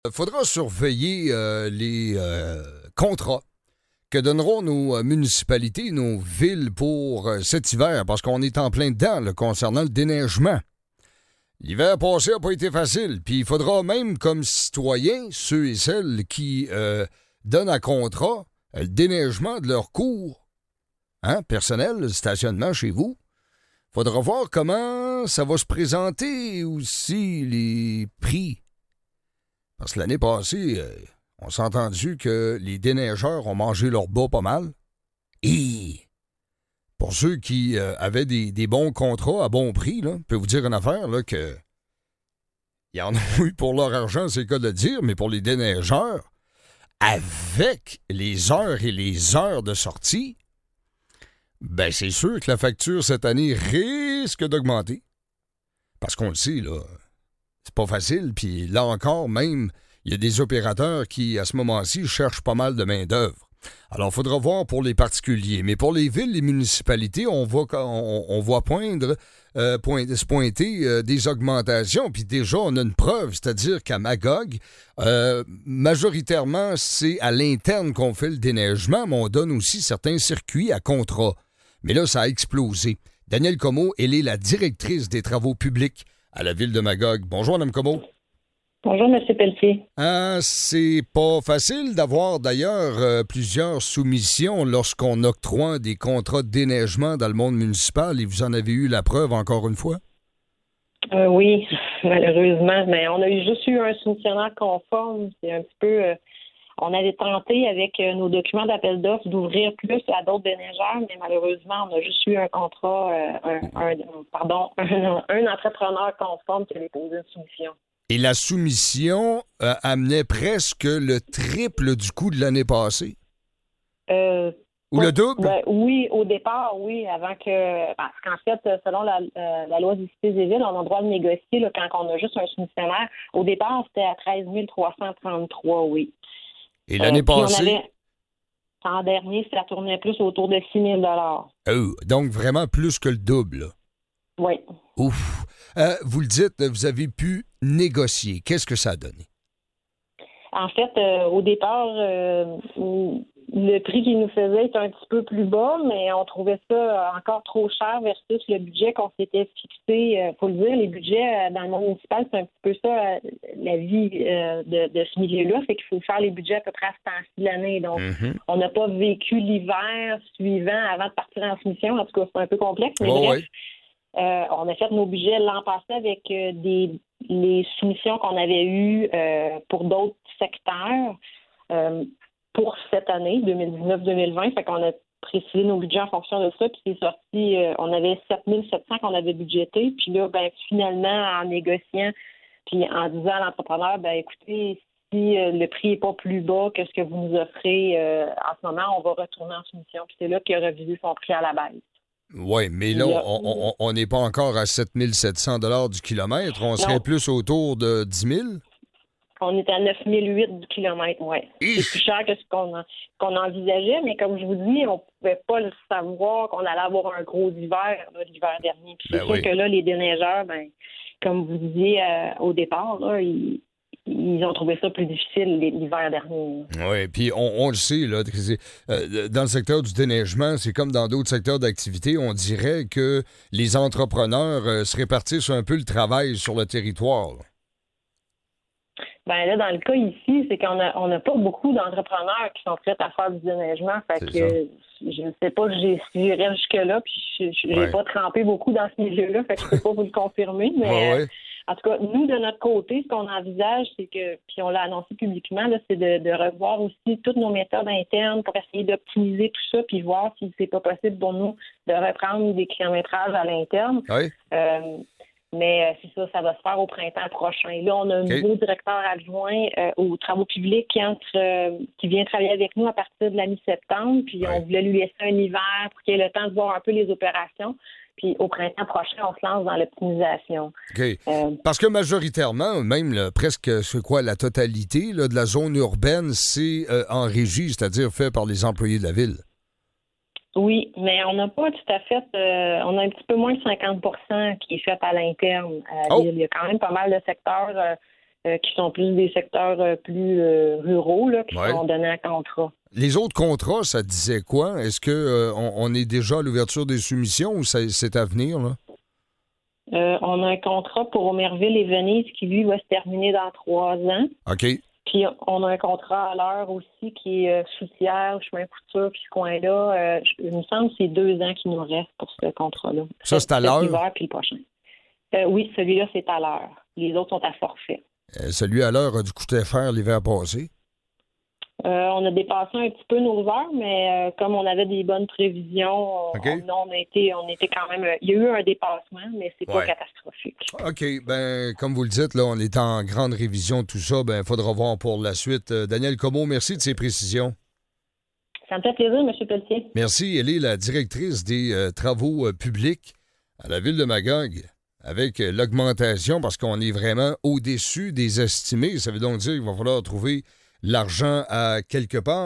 Il faudra surveiller les contrats que donneront nos municipalités, nos villes pour cet hiver, parce qu'on est en plein dedans là, concernant le déneigement. L'hiver passé n'a pas été facile, puis il faudra même, comme citoyens, ceux et celles qui donnent à contrat le déneigement de leur cours personnel, le stationnement chez vous, faudra voir comment ça va se présenter aussi, les prix. Parce que l'année passée, on s'est entendu que les déneigeurs ont mangé leur bas pas mal. Et pour ceux qui avaient des bons contrats à bon prix, là, je peux vous dire une affaire, là, que il y en a eu pour leur argent, c'est le cas de le dire, mais pour les déneigeurs, avec les heures et les heures de sortie, ben c'est sûr que la facture cette année risque d'augmenter. Parce qu'on le sait, là, c'est pas facile, puis là encore, même, il y a des opérateurs qui, à ce moment-ci, cherchent pas mal de main-d'œuvre. Alors, il faudra voir pour les particuliers. Mais pour les villes, les municipalités, on voit se pointer des augmentations. Puis déjà, on a une preuve, c'est-à-dire qu'à Magog, majoritairement, c'est à l'interne qu'on fait le déneigement, mais on donne aussi certains circuits à contrat. Mais là, ça a explosé. Danielle Comeau, elle est la directrice des travaux publics à la ville de Magog. Bonjour, Mme Comeau. Bonjour, M. Pelletier. C'est pas facile d'avoir d'ailleurs plusieurs soumissions lorsqu'on octroie des contrats de déneigement dans le monde municipal et vous en avez eu la preuve encore une fois? Oui, malheureusement, mais on a juste eu un soumissionnaire conforme. C'est un petit peu... on avait tenté avec nos documents d'appel d'offres d'ouvrir plus à d'autres déneigeurs, mais malheureusement, on a juste eu un contrat, un entrepreneur conforme qui a déposé une soumission. Et la soumission amenait presque le triple du coût de l'année passée? Ou le double? Ben, oui, au départ, oui, avant que... Parce qu'en fait, selon la loi des cités et villes, on a le droit de négocier là, quand on a juste un soumissionnaire. Au départ, c'était à 13 333, oui. Et l'année passée? L'an dernier, ça tournait plus autour de 6 000 donc vraiment plus que le double. Oui. Ouf. Vous le dites, vous avez pu négocier. Qu'est-ce que ça a donné? En fait, au départ, le prix qu'ils nous faisaient était un petit peu plus bas, mais on trouvait ça encore trop cher versus le budget qu'on s'était fixé. Faut le dire, les budgets dans le monde municipal, c'est un petit peu ça, la vie de ce milieu-là. C'est qu'il faut faire les budgets à peu près à ce temps-ci de l'année. Donc, on n'a pas vécu l'hiver suivant avant de partir en soumission. En tout cas, c'est un peu complexe, mais bref. Oui. On a fait nos budgets l'an passé avec les soumissions qu'on avait eues pour d'autres secteurs pour cette année, 2019-2020. Fait qu'on a précisé nos budgets en fonction de ça. Puis c'est sorti, on avait 7 700 qu'on avait budgété. Puis là, finalement, en négociant puis en disant à l'entrepreneur, écoutez, si le prix n'est pas plus bas que ce que vous nous offrez en ce moment, on va retourner en soumission. Puis c'est là qu'il a revisé son prix à la baisse. Oui, mais là, on n'est pas encore à 7 700 $ du kilomètre. On serait plus autour de 10 000? On est à 9 008 du kilomètre, oui. C'est plus cher que ce qu'on envisageait, mais comme je vous dis, on ne pouvait pas le savoir qu'on allait avoir un gros hiver l'hiver dernier. Puis c'est sûr que là, les déneigeurs, comme vous disiez au départ, là, ils ont trouvé ça plus difficile l'hiver dernier. Oui, puis on le sait, là, dans le secteur du déneigement, c'est comme dans d'autres secteurs d'activité, on dirait que les entrepreneurs se répartissent un peu le travail sur le territoire. Là, dans le cas ici, c'est qu'on n'a pas beaucoup d'entrepreneurs qui sont prêts à faire du déneigement. Fait que je ne sais pas si j'irai jusque-là, puis je n'ai pas trempé beaucoup dans ce milieu-là, fait que je ne peux pas vous le confirmer, mais... En tout cas, nous, de notre côté, ce qu'on envisage, c'est que, puis on l'a annoncé publiquement, là, c'est de revoir aussi toutes nos méthodes internes pour essayer d'optimiser tout ça, puis voir si c'est pas possible pour nous de reprendre des kilométrages à l'interne. Oui. Mais c'est ça, ça va se faire au printemps prochain. Là, on a un nouveau directeur adjoint aux travaux publics qui vient travailler avec nous à partir de la mi-septembre, puis on voulait lui laisser un hiver pour qu'il ait le temps de voir un peu les opérations. Puis au printemps prochain, on se lance dans l'optimisation. OK. Parce que majoritairement, même presque la totalité de la zone urbaine, c'est en régie, c'est-à-dire fait par les employés de la ville. Oui, mais on n'a pas tout à fait... on a un petit peu moins de 50 % qui est fait à l'interne à la ville. Il y a quand même pas mal de secteurs qui sont plus des secteurs plus ruraux, là, qui sont donnés à contrat. Les autres contrats, ça disait quoi? Est-ce que on est déjà à l'ouverture des soumissions ou c'est à venir, là? On a un contrat pour Omerville et Venise qui, lui, va se terminer dans 3 ans. OK. Puis on a un contrat à l'heure aussi qui est Soutière, Chemin Couture, puis ce coin-là. Il me semble que c'est 2 ans qui nous reste pour ce contrat-là. Ça, c'est à l'heure? L'hiver puis le prochain. Oui, celui-là, c'est à l'heure. Les autres sont à forfait. Celui à l'heure a dû coûter cher l'hiver passé. On a dépassé un petit peu nos heures, mais comme on avait des bonnes prévisions, on était quand même. Il y a eu un dépassement, mais c'est pas catastrophique. OK. Ben, comme vous le dites, là, on est en grande révision de tout ça. Ben, il faudra voir pour la suite. Danielle Comeau, merci de ces précisions. Ça me fait plaisir, M. Pelletier. Merci. Elle est la directrice des travaux publics à la ville de Magog. Avec l'augmentation, parce qu'on est vraiment au-dessus des estimés. Ça veut donc dire qu'il va falloir trouver l'argent à quelque part.